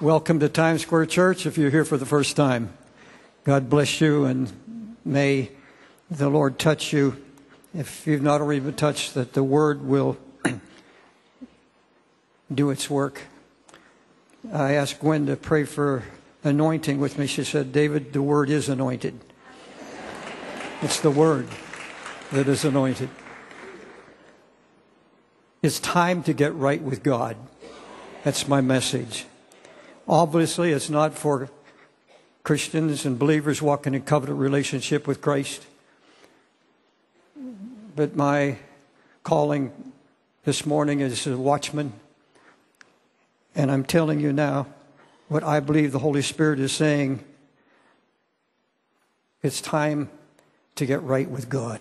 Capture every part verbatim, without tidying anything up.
Welcome to Times Square Church if you're here for the first time. God bless you, and may the Lord touch you. If you've not already been touched, that the Word will do its work. I asked Gwen to pray for anointing with me. She said, David, the Word is anointed. It's the Word that is anointed. It's time to get right with God. That's my message. Obviously, it's not for Christians and believers walking in covenant relationship with Christ. But my calling this morning is a watchman. And I'm telling you now what I believe the Holy Spirit is saying. It's time to get right with God.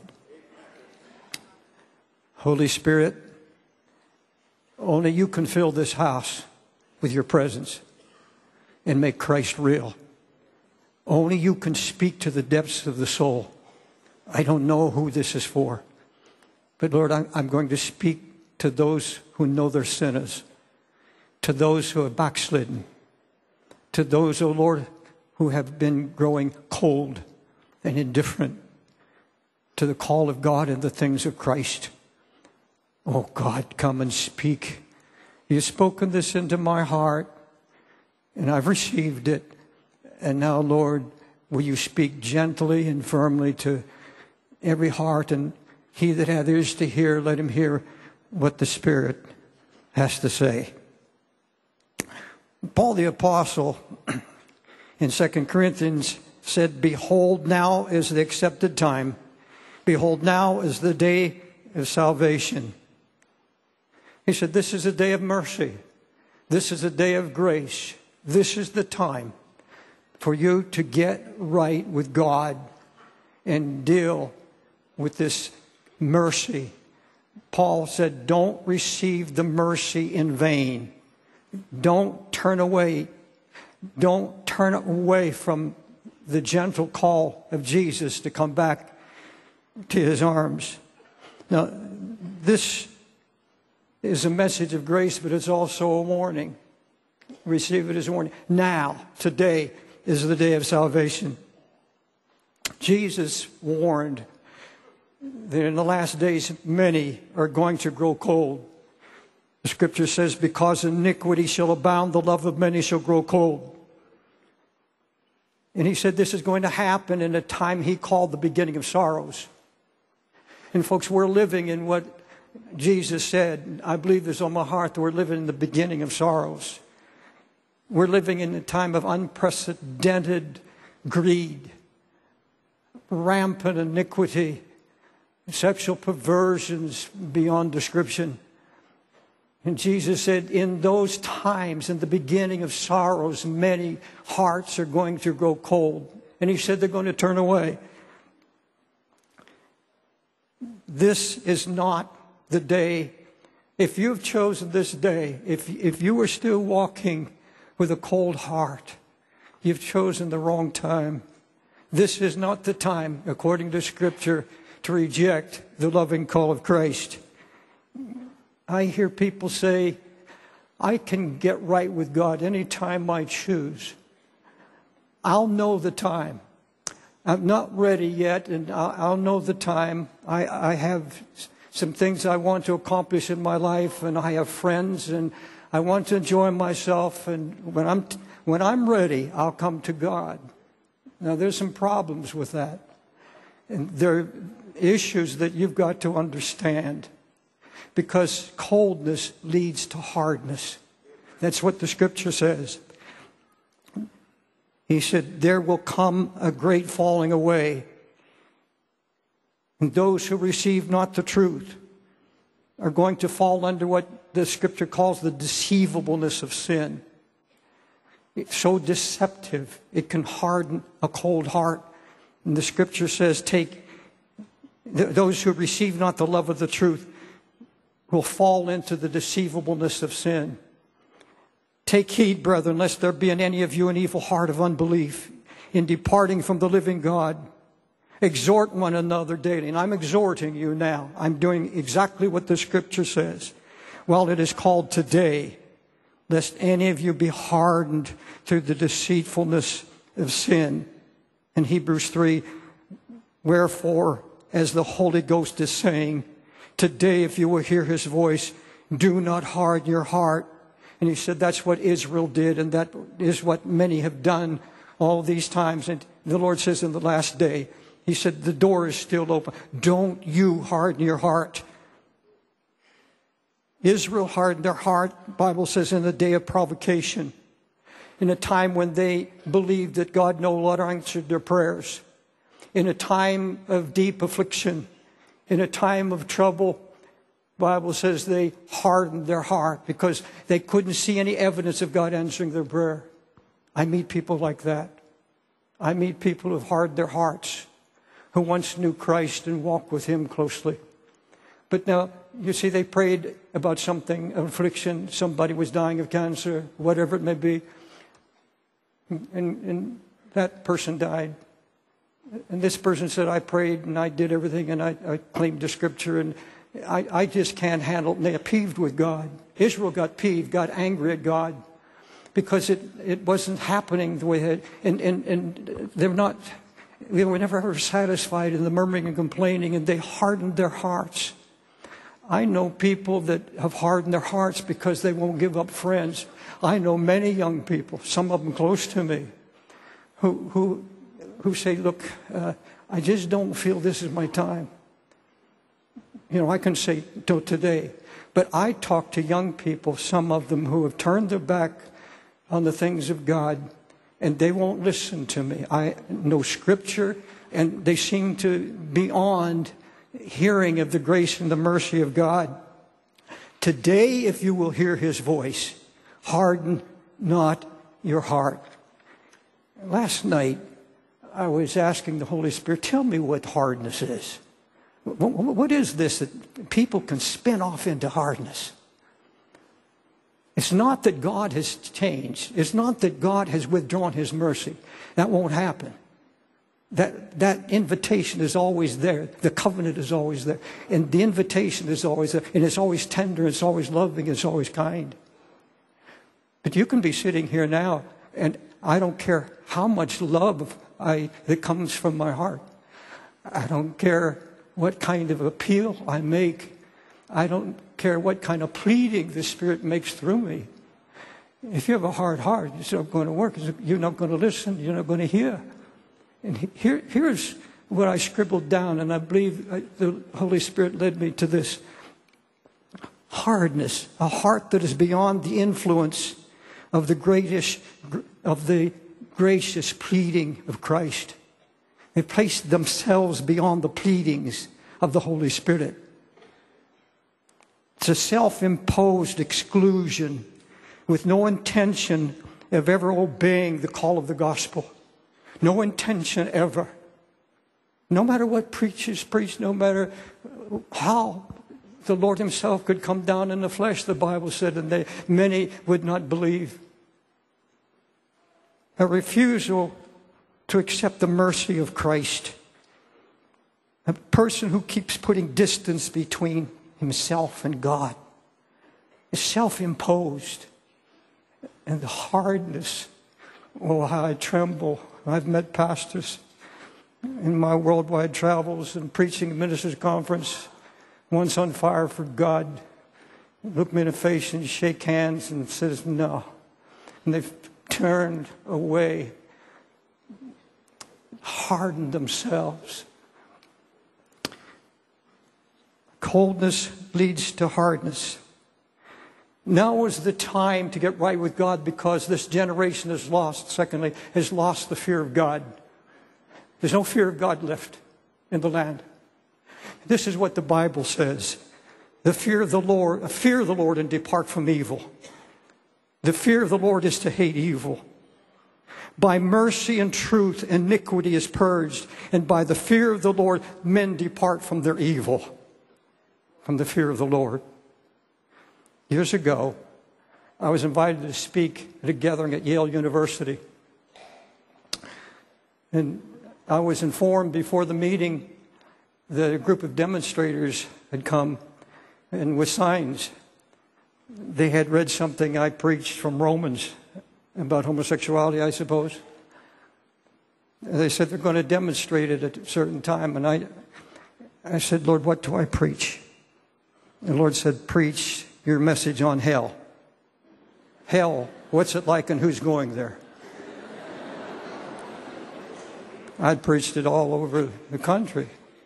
Holy Spirit, only you can fill this house with your presence and make Christ real. Only you can speak to the depths of the soul. I don't know who this is for. But Lord, I'm, I'm going to speak to those who know they're sinners, to those who are backslidden, to those, oh Lord, who have been growing cold and indifferent to the call of God and the things of Christ. Oh God, come and speak. You've spoken this into my heart, and I've received it. And now, Lord, will you speak gently and firmly to every heart, and he that hath ears to hear, let him hear what the Spirit has to say. Paul the Apostle in Second Corinthians said, Behold, now is the accepted time. Behold, now is the day of salvation. He said, this is a day of mercy. This is a day of grace. This is the time for you to get right with God and deal with this mercy. Paul said, don't receive the mercy in vain. Don't turn away. Don't turn away from the gentle call of Jesus to come back to his arms. Now, this is a message of grace, but it's also a warning. Receive it as a warning. Now, today is the day of salvation. Jesus warned that in the last days many are going to grow cold. The scripture says, because iniquity shall abound, the love of many shall grow cold. And he said this is going to happen in a time he called the beginning of sorrows. And folks, we're living in what Jesus said. I believe this on my heart that we're living in the beginning of sorrows. We're living in a time of unprecedented greed, rampant iniquity, sexual perversions beyond description. And Jesus said, in those times, in the beginning of sorrows, many hearts are going to grow cold. And he said they're going to turn away. This is not the day. If you've chosen this day, if, if you are still walking with a cold heart, you've chosen the wrong time. This is not the time, according to Scripture, to reject the loving call of Christ. I hear people say, I can get right with God anytime I choose. I'll know the time. I'm not ready yet, and I'll, I'll know the time. I, I have some things I want to accomplish in my life, and I have friends, and I want to enjoy myself, and when I'm when I'm ready, I'll come to God. Now, there's some problems with that. And there are issues that you've got to understand. Because coldness leads to hardness. That's what the Scripture says. He said, there will come a great falling away. And those who receive not the truth are going to fall under what the Scripture calls the deceivableness of sin. It's so deceptive, it can harden a cold heart. And the Scripture says, take th- those who receive not the love of the truth will fall into the deceivableness of sin. Take heed, brethren, lest there be in any of you an evil heart of unbelief in departing from the living God. Exhort one another daily. And I'm exhorting you now. I'm doing exactly what the Scripture says. While it is called today, lest any of you be hardened through the deceitfulness of sin. In Hebrews three, wherefore, as the Holy Ghost is saying, today if you will hear his voice, do not harden your heart. And he said that's what Israel did, and that is what many have done all these times. And the Lord says in the last day, he said the door is still open. Don't you harden your heart. Israel hardened their heart, the Bible says, in the day of provocation, in a time when they believed that God no longer answered their prayers, in a time of deep affliction, in a time of trouble. The Bible says they hardened their heart because they couldn't see any evidence of God answering their prayer. I meet people like that. I meet people who've hardened their hearts, who once knew Christ and walked with him closely. But now, you see, they prayed about something, an affliction, somebody was dying of cancer, whatever it may be, and, and that person died. And this person said, I prayed and I did everything and I, I claimed the scripture and I, I just can't handle it. And they're peeved with God. Israel got peeved, got angry at God because it, it wasn't happening the way it, and, and, and they're not, they were never ever satisfied in the murmuring and complaining, and they hardened their hearts. I know people that have hardened their hearts because they won't give up friends. I know many young people, some of them close to me, who who who say, look, uh, I just don't feel this is my time. You know, I can say till today. But I talk to young people, some of them who have turned their back on the things of God, and they won't listen to me. I know scripture, and they seem to be beyond hearing of the grace and the mercy of God. Today, if you will hear his voice, harden not your heart. Last night, I was asking the Holy Spirit, tell me what hardness is. What is this that people can spin off into hardness? It's not that God has changed. It's not that God has withdrawn his mercy. That won't happen. That, that invitation is always there. The covenant is always there. And the invitation is always there. And it's always tender. It's always loving. It's always kind. But you can be sitting here now, and I don't care how much love I, that comes from my heart. I don't care what kind of appeal I make. I don't care what kind of pleading the Spirit makes through me. If you have a hard heart, it's not going to work. You're not going to listen. You're not going to hear. And here, here's what I scribbled down, and I believe the Holy Spirit led me to this. Hardness, a heart that is beyond the influence of the greatest, of the gracious pleading of Christ. They place themselves beyond the pleadings of the Holy Spirit. It's a self-imposed exclusion with no intention of ever obeying the call of the gospel. No intention ever. No matter what preachers preach, no matter how the Lord himself could come down in the flesh, the Bible said, and they, many would not believe. A refusal to accept the mercy of Christ. A person who keeps putting distance between himself and God is self-imposed. And the hardness, oh, how I tremble. I've met pastors in my worldwide travels and preaching ministers' conference, once on fire for God, look me in the face and shake hands and says no. And they've turned away, hardened themselves. Coldness leads to hardness. Now is the time to get right with God because this generation has lost, secondly, has lost the fear of God. There's no fear of God left in the land. This is what the Bible says. The fear of the Lord, fear of the Lord and depart from evil. The fear of the Lord is to hate evil. By mercy and truth, iniquity is purged. And by the fear of the Lord, men depart from their evil. From the fear of the Lord. Years ago, I was invited to speak at a gathering at Yale University. And I was informed before the meeting that a group of demonstrators had come and with signs. they had read something I preached from Romans about homosexuality, I suppose. They said they're going to demonstrate it at a certain time. And I, I said, Lord, what do I preach? And the Lord said, preach your message on hell. Hell, what's it like and who's going there? I'd preached it all over the country.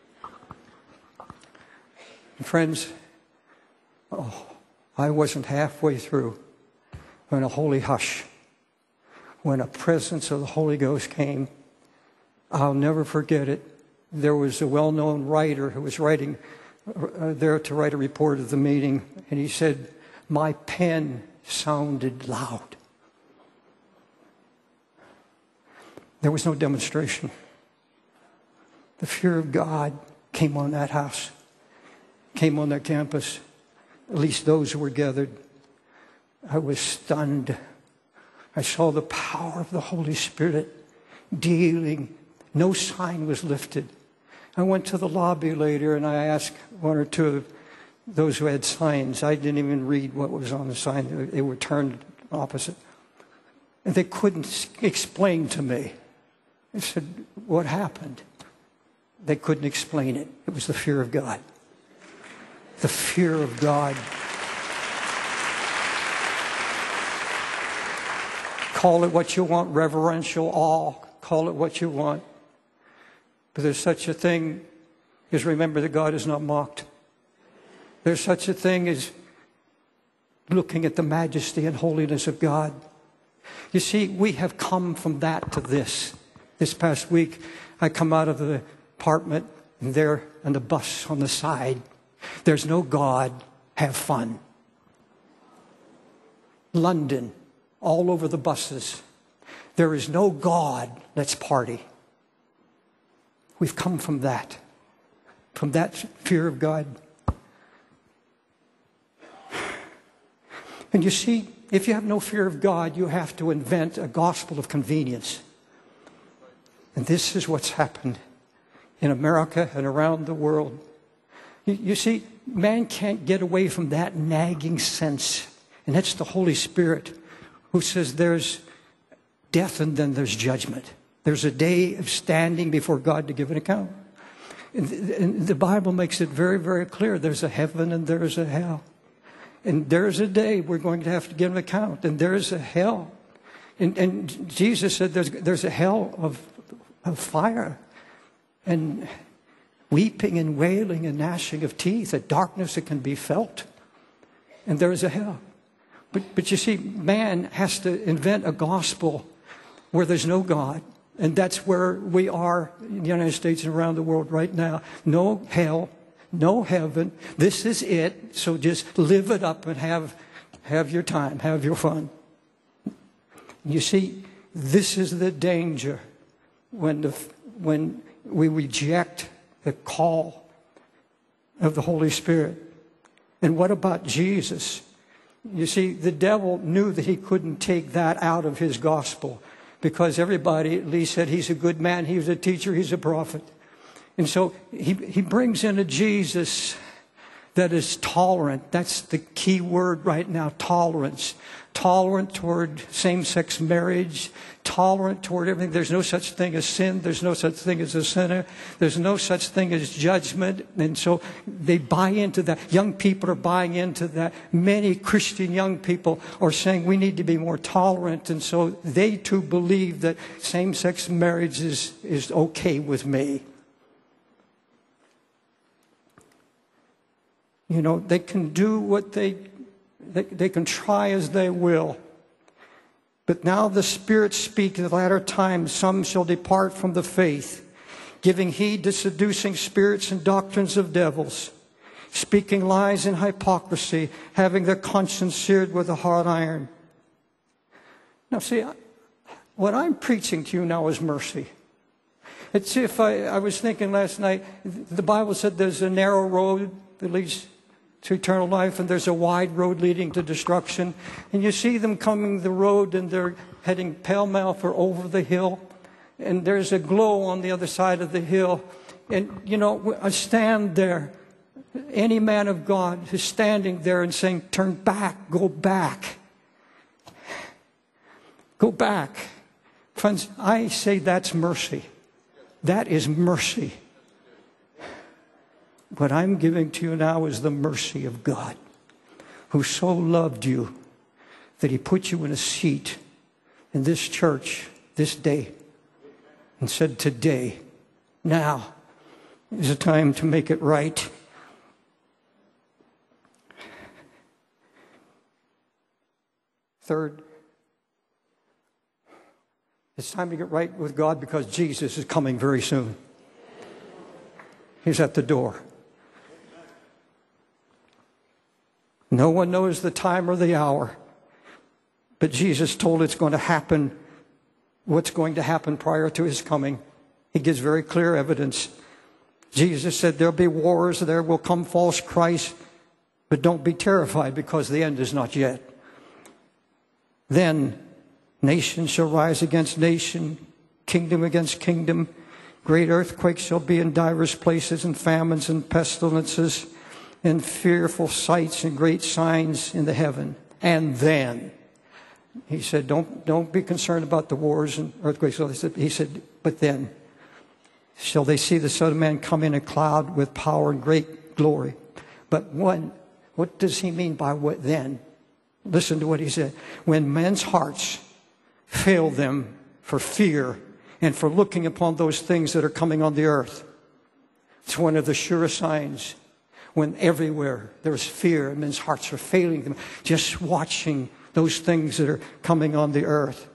And friends, oh, I wasn't halfway through when a holy hush, when a presence of the Holy Ghost came. I'll never forget it. There was a well-known writer who was writing uh, there to write a report of the meeting, and he said, my pen sounded loud. There was no demonstration. The fear of God came on that house, came on that campus, at least those who were gathered. I was stunned. I saw the power of the Holy Spirit dealing. No sign was lifted. I went to the lobby later and I asked one or two of those who had signs. I didn't even read what was on the sign. They were turned opposite. And they couldn't explain to me. I said, what happened? They couldn't explain it. It was the fear of God. The fear of God. Call it what you want, reverential awe. Call it what you want. But there's such a thing as remember that God is not mocked. There's such a thing as looking at the majesty and holiness of God. You see, we have come from that to this. This past week, I come out of the apartment and there on the bus on the side, there's no God, have fun. London, all over the buses, there is no God, let's party. We've come from that, from that fear of God. And you see, if you have no fear of God, you have to invent a gospel of convenience. And this is what's happened in America and around the world. You, you see, man can't get away from that nagging sense. And that's the Holy Spirit who says there's death and then there's judgment. There's a day of standing before God to give an account. And the, and the Bible makes it very, very clear. There's a heaven and there's a hell. And there's a day we're going to have to give an account. And there's a hell. And, and Jesus said there's, there's a hell of, of fire. And weeping and wailing and gnashing of teeth. A darkness that can be felt. And there is a hell. But, but you see, man has to invent a gospel where there's no God. And that's where we are in the United States and around the world right now. No hell, no heaven. This is it. So just live it up and have, have your time, have your fun. You see, this is the danger when, the, when we reject the call of the Holy Spirit. And what about Jesus? You see, the devil knew that he couldn't take that out of his gospel. Because everybody at least said he's a good man, he was a teacher, he's a prophet. And so he, he brings in a Jesus that is tolerant. That's the key word right now, tolerance. Tolerant toward same-sex marriage, tolerant toward everything. There's no such thing as sin. There's no such thing as a sinner. There's no such thing as judgment. And so they buy into that. Young people are buying into that. Many Christian young people are saying we need to be more tolerant. And so they too believe that same-sex marriage is, is okay with me. You know, they can do what they, they, they can try as they will. But now the Spirit speaks in the latter times, some shall depart from the faith, giving heed to seducing spirits and doctrines of devils, speaking lies and hypocrisy, having their conscience seared with a hot iron. Now see, what I'm preaching to you now is mercy. It's if I, I was thinking last night, the Bible said there's a narrow road that leads to eternal life, and there's a wide road leading to destruction. And you see them coming the road, and they're heading pell-mell for over the hill. And there's a glow on the other side of the hill. And, you know, I stand there, any man of God who's standing there and saying, turn back, go back. Go back. Friends, I say that's mercy. That is mercy. What I'm giving to you now is the mercy of God, who so loved you that he put you in a seat in this church this day and said, today, now is the time to make it right. Third, it's time to get right with God because Jesus is coming very soon. He's at the door. No one knows the time or the hour, but Jesus told it's going to happen, what's going to happen prior to his coming. He gives very clear evidence. Jesus said there'll be wars, there will come false Christs, but don't be terrified because the end is not yet. Then nation shall rise against nation, kingdom against kingdom. Great earthquakes shall be in divers places, and famines and pestilences, and fearful sights and great signs in the heaven. And then, he said, don't, don't be concerned about the wars and earthquakes. So he said, he said, but then shall they see the Son of Man come in a cloud with power and great glory. But when, what does he mean by what then? Listen to what he said. When men's hearts fail them for fear and for looking upon those things that are coming on the earth. It's one of the surest signs. When everywhere there's fear and men's hearts are failing them, just watching those things that are coming on the earth.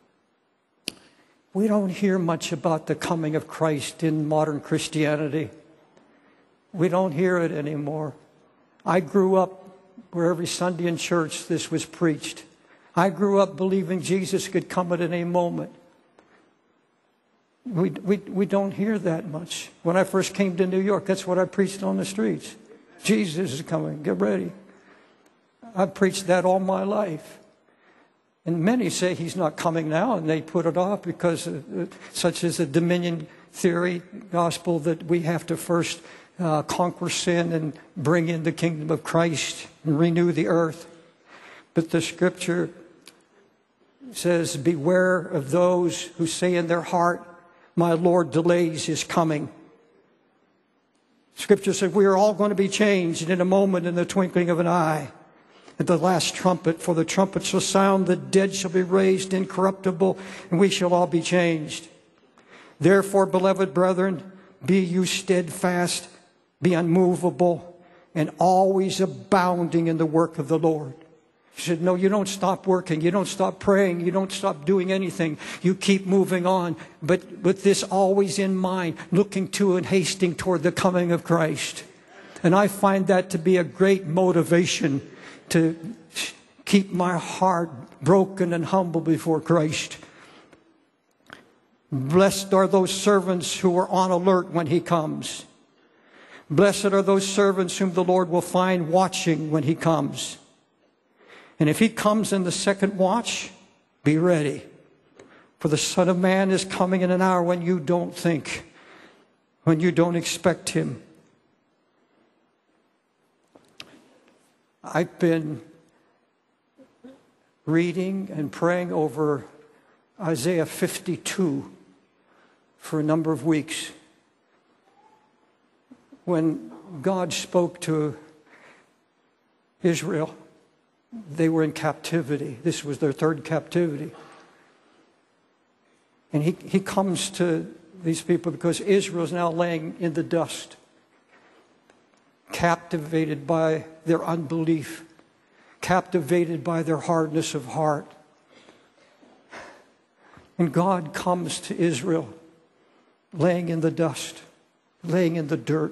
We don't hear much about the coming of Christ in modern Christianity. We don't hear it anymore. I grew up where every Sunday in church this was preached. I grew up believing Jesus could come at any moment. We, we, we don't hear that much. When I first came to New York, that's what I preached on the streets. Jesus is coming. Get ready. I've preached that all my life. And many say he's not coming now, and they put it off because of, such as the dominion theory gospel that we have to first uh, conquer sin and bring in the kingdom of Christ and renew the earth. But the scripture says, beware of those who say in their heart, my Lord delays his coming. Scripture said we are all going to be changed in a moment, in the twinkling of an eye. At the last trumpet, for the trumpet shall sound, the dead shall be raised incorruptible, and we shall all be changed. Therefore, beloved brethren, be you steadfast, be unmovable, and always abounding in the work of the Lord. He said, no, you don't stop working. You don't stop praying. You don't stop doing anything. You keep moving on. But with this always in mind, looking to and hasting toward the coming of Christ. And I find that to be a great motivation to keep my heart broken and humble before Christ. Blessed are those servants who are on alert when he comes. Blessed are those servants whom the Lord will find watching when he comes. And if he comes in the second watch, be ready. For the Son of Man is coming in an hour when you don't think, when you don't expect him. I've been reading and praying over Isaiah fifty-two for a number of weeks. When God spoke to Israel, they were in captivity. This was their third captivity. And he, he comes to these people because Israel is now laying in the dust, captivated by their unbelief, captivated by their hardness of heart. And God comes to Israel, laying in the dust, laying in the dirt.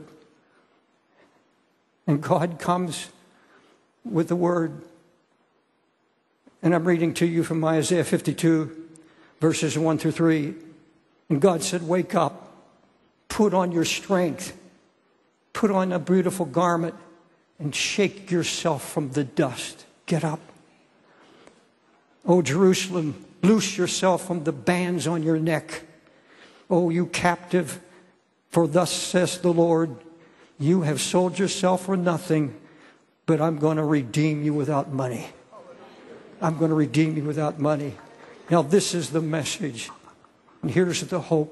And God comes with the word. And I'm reading to you from Isaiah fifty-two, verses one through three. And God said, wake up, put on your strength, put on a beautiful garment, and shake yourself from the dust. Get up. O Jerusalem, loose yourself from the bands on your neck. O you captive, for thus says the Lord, You have sold yourself for nothing, but I'm going to redeem you without money. I'm going to redeem you without money. Now, this is the message. And here's the hope.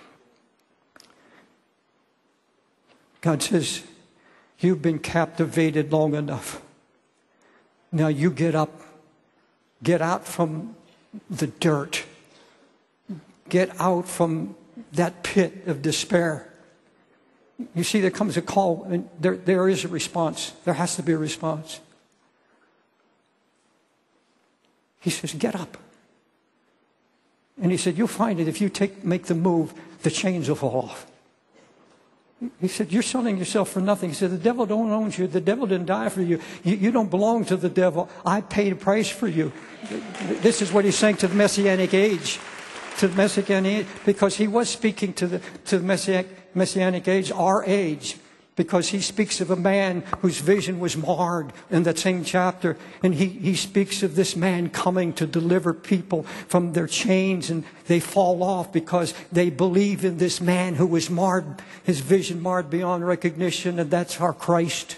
God says, you've been captivated long enough. Now you get up. Get out from the dirt. Get out from that pit of despair. You see, there comes a call, and there, there is a response. There has to be a response. He says, get up. And he said, you'll find it if you take make the move, the chains will fall off. He said, you're selling yourself for nothing. He said, the devil don't own you. The devil didn't die for you. You, you don't belong to the devil. I paid a price for you. This is what he's saying to the Messianic age. To the Messianic age. Because he was speaking to the, to the Messianic, Messianic age, our age. Because he speaks of a man whose vision was marred in that same chapter. And he, he speaks of this man coming to deliver people from their chains. And they fall off because they believe in this man who was marred, his vision marred beyond recognition. And that's our Christ.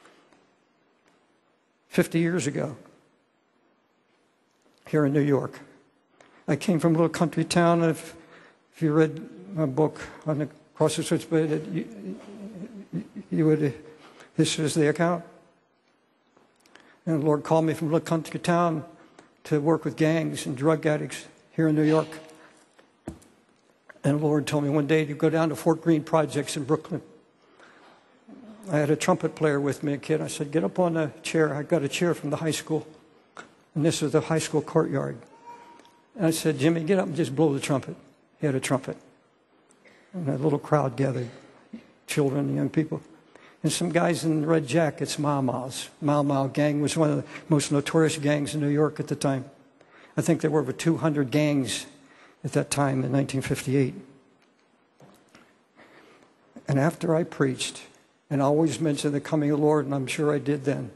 Fifty years ago, here in New York, I came from a little country town. If, if you read my book on the Cross of Switchblade, you, you would, this is the account. And the Lord called me from a little country town to work with gangs and drug addicts here in New York. And the Lord told me one day to go down to Fort Greene Projects in Brooklyn. I had a trumpet player with me, a kid. I said, get up on a chair. I got a chair from the high school. And this was the high school courtyard. And I said, Jimmy, get up and just blow the trumpet. He had a trumpet. And a little crowd gathered. Children, young people. And some guys in red jackets, Mau Mau's. Mau Mau gang was one of the most notorious gangs in New York at the time. I think there were over two hundred gangs at that time in nineteen fifty-eight. And after I preached, and I always mentioned the coming of the Lord, and I'm sure I did then,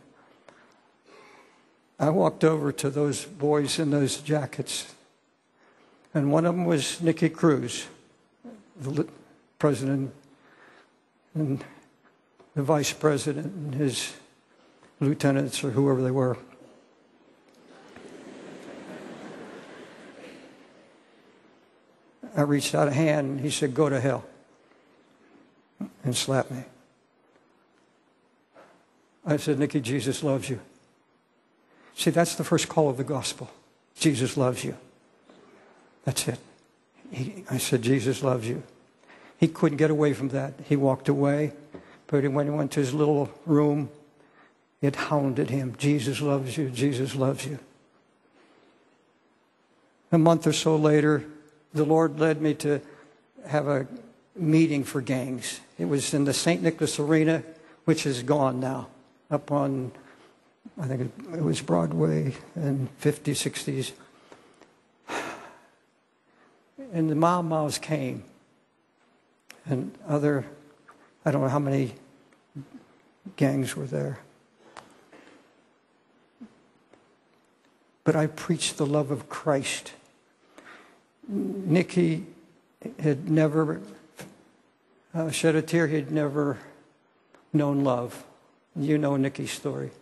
I walked over to those boys in those jackets. And one of them was Nicky Cruz, the president, and the vice president and his lieutenants or whoever they were. I reached out a hand and he said, go to hell, and slapped me. I said, Nicky, Jesus loves you. See, that's the first call of the gospel. Jesus loves you. That's it. He, I said, Jesus loves you. He couldn't get away from that. He walked away. But when he went to his little room, it hounded him. Jesus loves you. Jesus loves you. A month or so later, the Lord led me to have a meeting for gangs. It was in the Saint Nicholas Arena, which is gone now, up on, I think it, it was Broadway in fifties, sixties. And the Mau Mau's came. And other, I don't know how many gangs were there. But I preached the love of Christ. Nicky had never uh, shed a tear. He had never known love. You know Nicky's story.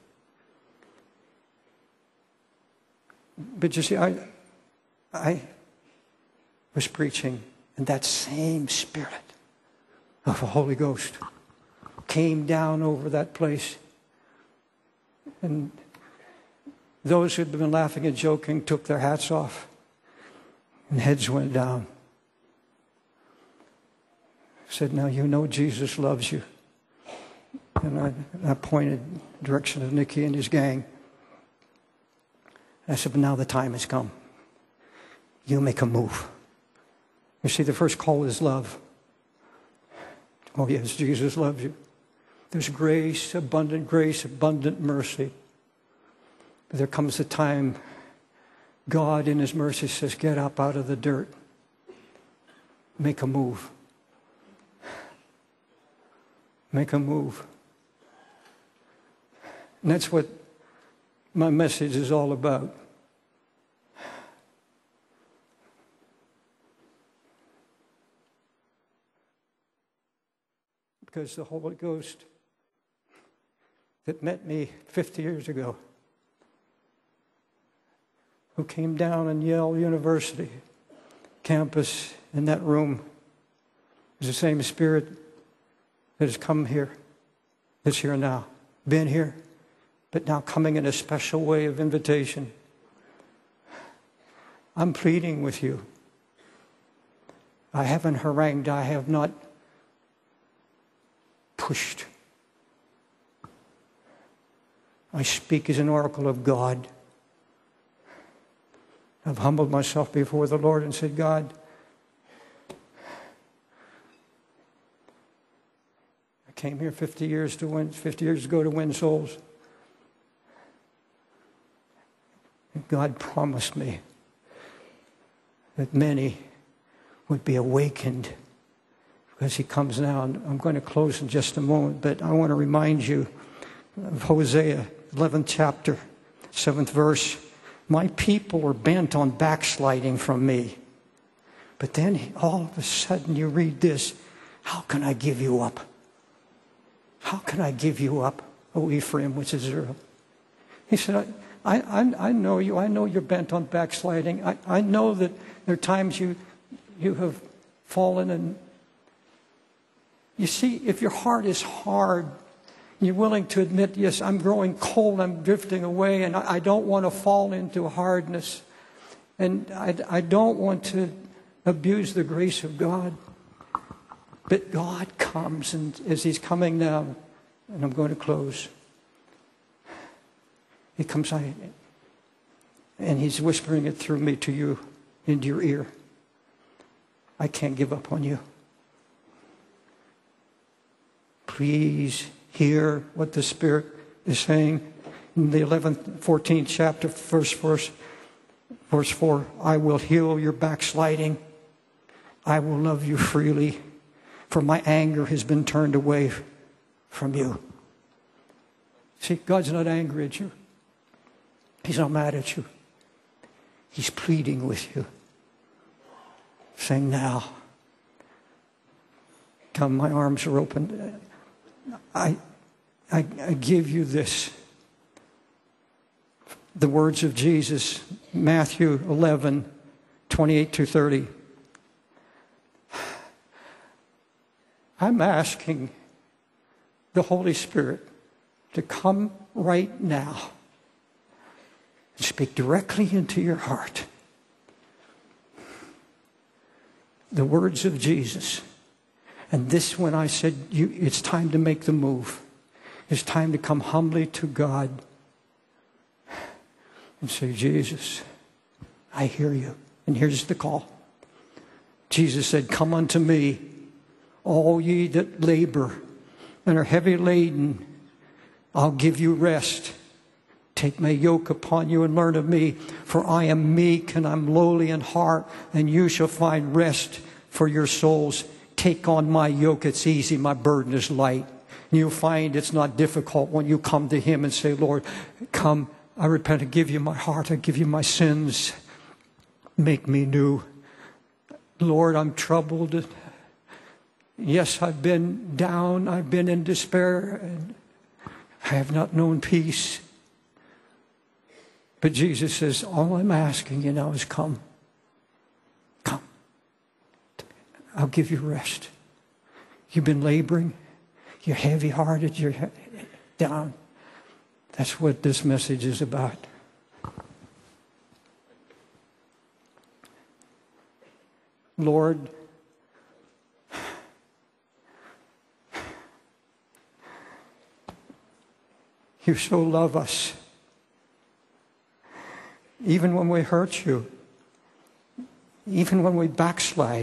But you see, I, I was preaching, and that same spirit of the Holy Ghost came down over that place. And those who had been laughing and joking took their hats off, and heads went down. I said, now you know Jesus loves you. And I, I pointed in the direction of Nicky and his gang. And I said, but now the time has come. You make a move. You see, the first call is love. Oh, yes, Jesus loves you. There's grace, abundant grace, abundant mercy. But there comes a time God in his mercy says, get up out of the dirt. Make a move. Make a move. And that's what my message is all about. Because because the Holy Ghost that met me fifty years ago, who came down in Yale University campus in that room, is the same Spirit that has come here, that's here now, been here, but now coming in a special way of invitation. I'm pleading with you. I haven't harangued, I have not pushed. I speak as an oracle of God. I've humbled myself before the Lord and said, God, I came here fifty years to win, fifty years ago to win souls. And God promised me that many would be awakened because he comes now. And I'm going to close in just a moment, but I want to remind you of Hosea, eleventh chapter, seventh verse. My people are bent on backsliding from me. But then all of a sudden you read this, how can I give you up? How can I give you up, O Ephraim, which is Israel? He said, I, I, I know you. I know you're bent on backsliding. I, I know that there are times you, you have fallen. And you see, if your heart is hard, you're willing to admit, yes, I'm growing cold, I'm drifting away, and I, I don't want to fall into hardness. And I, I don't want to abuse the grace of God. But God comes, and as he's coming now, and I'm going to close, he comes out, and he's whispering it through me to you, into your ear. I can't give up on you. Please hear what the Spirit is saying in the eleventh, fourteenth chapter, verse, verse, verse four. I will heal your backsliding. I will love you freely, for my anger has been turned away from you. See, God's not angry at you. He's not mad at you. He's pleading with you, saying, now, come, my arms are open. I, I, I give you this. The words of Jesus, Matthew eleven, twenty-eight to thirty. I'm asking the Holy Spirit to come right now and speak directly into your heart. The words of Jesus. And this, when I said, you, it's time to make the move. It's time to come humbly to God and say, Jesus, I hear you. And here's the call. Jesus said, come unto me, all ye that labor and are heavy laden. I'll give you rest. Take my yoke upon you and learn of me, for I am meek and I'm lowly in heart, and you shall find rest for your souls. Take on my yoke, it's easy, my burden is light. And you'll find it's not difficult when you come to him and say, Lord, come, I repent, I give you my heart, I give you my sins. Make me new. Lord, I'm troubled. Yes, I've been down, I've been in despair, and I have not known peace. But Jesus says, all I'm asking you now is come. Come. I'll give you rest. You've been laboring. You're heavy-hearted. You're down. That's what this message is about. Lord, you so love us. Even when we hurt you. Even when we backslide.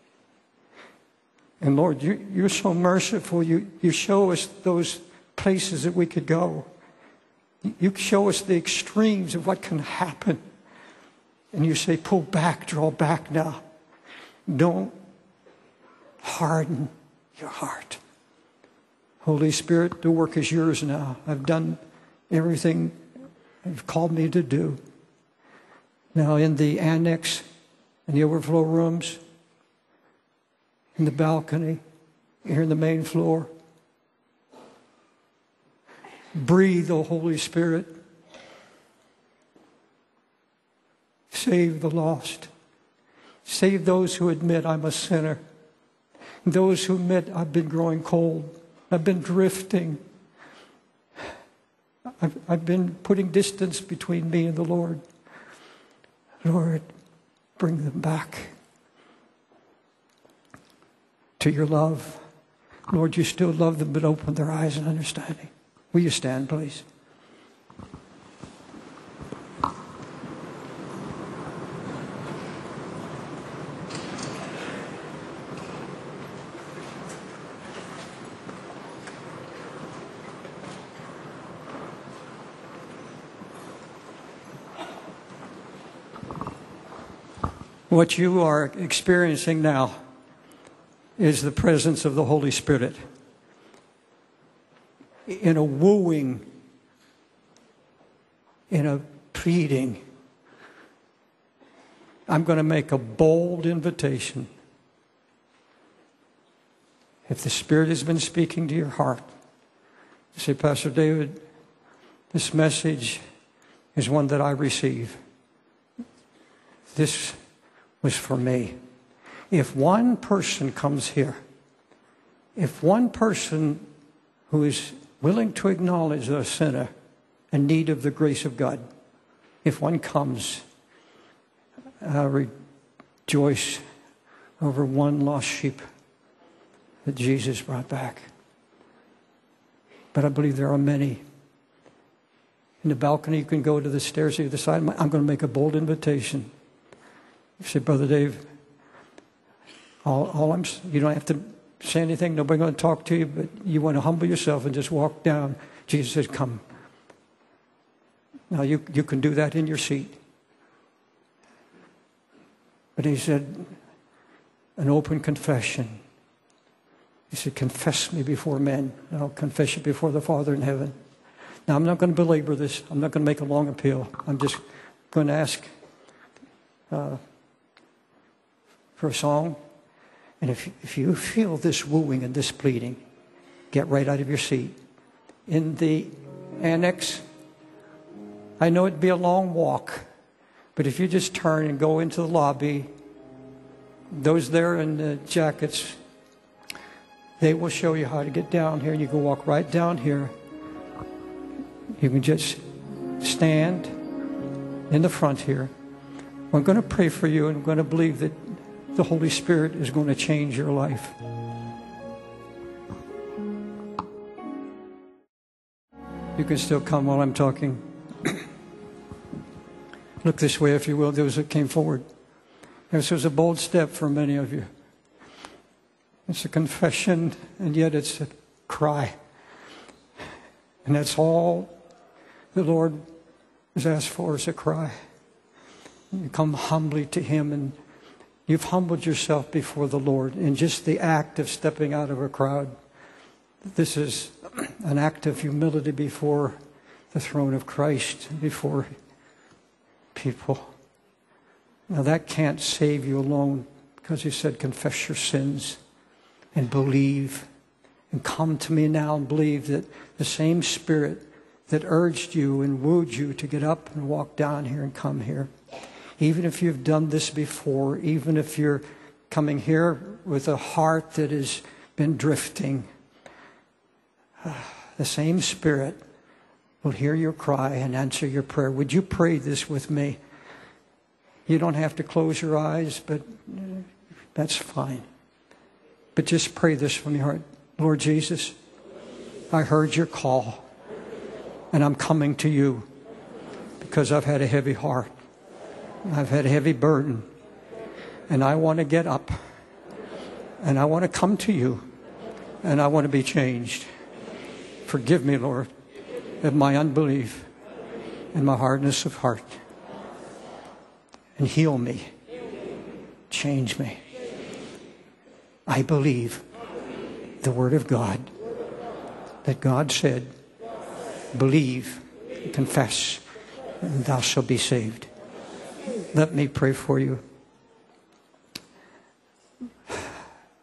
And Lord, you, you're so merciful. You, you show us those places that we could go. You show us the extremes of what can happen. And you say, pull back, draw back now. Don't harden your heart. Holy Spirit, the work is yours now. I've done everything you've called me to do. Now in the annex, in the overflow rooms, in the balcony, here in the main floor, Breathe, O Holy Spirit. Save the lost. Save those who admit I'm a sinner. Those who admit I've been growing cold. I've been drifting. I've, I've been putting distance between me and the Lord. Lord, bring them back to your love. Lord, you still love them, but open their eyes and understanding. Will you stand, please? What you are experiencing now is the presence of the Holy Spirit in a wooing, in a pleading. I'm going to make a bold invitation. If the Spirit has been speaking to your heart, you say, Pastor David, this message is one that I receive. This was for me. If one person comes here, if one person who is willing to acknowledge they're a sinner in need of the grace of God, if one comes, I rejoice over one lost sheep that Jesus brought back. But I believe there are many. In the balcony, you can go to the stairs either side. I'm going to make a bold invitation. You say, Brother Dave, all, all I'm, you don't have to say anything. Nobody's going to talk to you, but you want to humble yourself and just walk down. Jesus said, come. Now, you, you can do that in your seat. But he said, an open confession. He said, confess me before men, and I'll confess you before the Father in heaven. Now, I'm not going to belabor this. I'm not going to make a long appeal. I'm just going to ask uh, for a song. And if, if you feel this wooing and this pleading, get right out of your seat. In the annex, I know it'd be a long walk, but if you just turn and go into the lobby, those there in the jackets, they will show you how to get down here. You can walk right down here. You can just stand in the front here. I'm going to pray for you, and I'm going to believe that the Holy Spirit is going to change your life. You can still come while I'm talking. Look this way, if you will, those that came forward. This was a bold step for many of you. It's a confession, and yet it's a cry. And that's all the Lord has asked for, is a cry. You come humbly to Him, and you've humbled yourself before the Lord in just the act of stepping out of a crowd. This is an act of humility before the throne of Christ, before people. Now that can't save you alone, because He said, confess your sins and believe. And come to me now and believe that the same Spirit that urged you and wooed you to get up and walk down here and come here, even if you've done this before, even if you're coming here with a heart that has been drifting, uh, the same Spirit will hear your cry and answer your prayer. Would you pray this with me? You don't have to close your eyes, but uh, that's fine. But just pray this from your heart. Lord Jesus, I heard your call, and I'm coming to you because I've had a heavy heart. I've had a heavy burden, and I want to get up, and I want to come to you, and I want to be changed. Forgive me, Lord, of my unbelief and my hardness of heart, and heal me, change me. I believe the Word of God, that God said, believe, confess, and thou shalt be saved. Let me pray for you.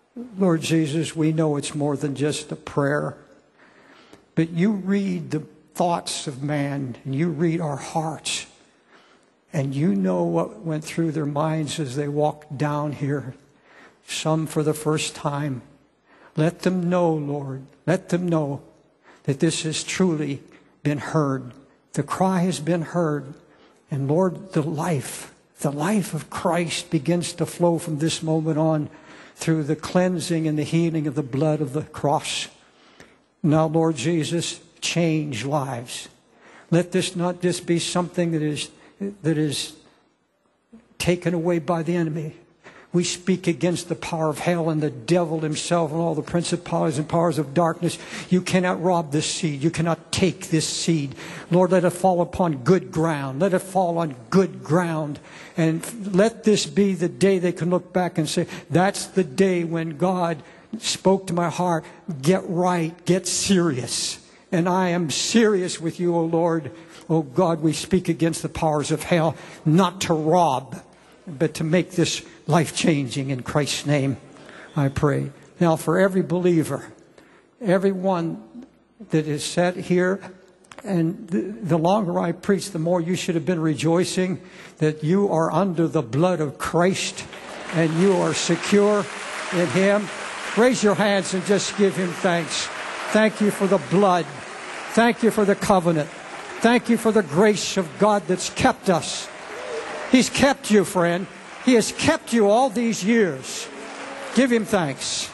Lord Jesus, we know it's more than just a prayer, but you read the thoughts of man, and you read our hearts, and you know what went through their minds as they walked down here, some for the first time. Let them know, Lord, let them know that this has truly been heard. The cry has been heard. And Lord, the life, the life of Christ begins to flow from this moment on through the cleansing and the healing of the blood of the cross. Now, Lord Jesus, change lives. Let this not just be something that is, that is taken away by the enemy. We speak against the power of hell and the devil himself and all the principalities and powers of darkness. You cannot rob this seed. You cannot take this seed. Lord, let it fall upon good ground. Let it fall on good ground. And let this be the day they can look back and say, that's the day when God spoke to my heart. Get right. Get serious. And I am serious with you, O Lord. O God, we speak against the powers of hell, not to rob, but to make this life-changing. In Christ's name, I pray. Now, for every believer, everyone that is set here, and the, the longer I preach, the more you should have been rejoicing that you are under the blood of Christ and you are secure in Him. Raise your hands and just give Him thanks. Thank you for the blood. Thank you for the covenant. Thank you for the grace of God that's kept us. He's kept you, friend. He has kept you all these years. Give Him thanks.